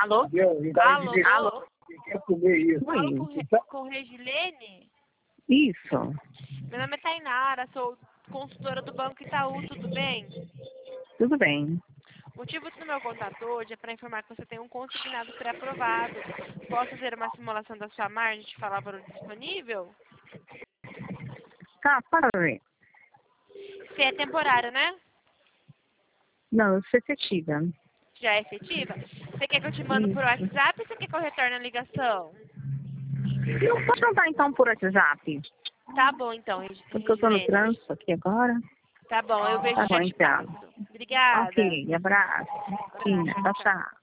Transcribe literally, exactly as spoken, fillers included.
Alô? Alô? Alô? Oi. Falo com, com Regilene? Isso. Meu nome é Tainara, sou consultora do Banco Itaú, tudo bem? Tudo bem. O motivo do meu contato hoje é para informar que você tem um consignado pré-aprovado. Posso fazer uma simulação da sua margem e te falar o valor disponível? Tá, para ver. Se é temporário, né? Não, eu sou efetiva. Já é efetiva? Você quer que eu te mando por WhatsApp ou você quer que eu retorne a ligação? Não pode mandar então por WhatsApp? Tá bom, então, Regi- Porque eu tô no Regilene. trânsito aqui agora. Tá bom, eu vejo Tá e bom, já te então. passo. Obrigada. Ok, abraço. Sim, tchau, tchau.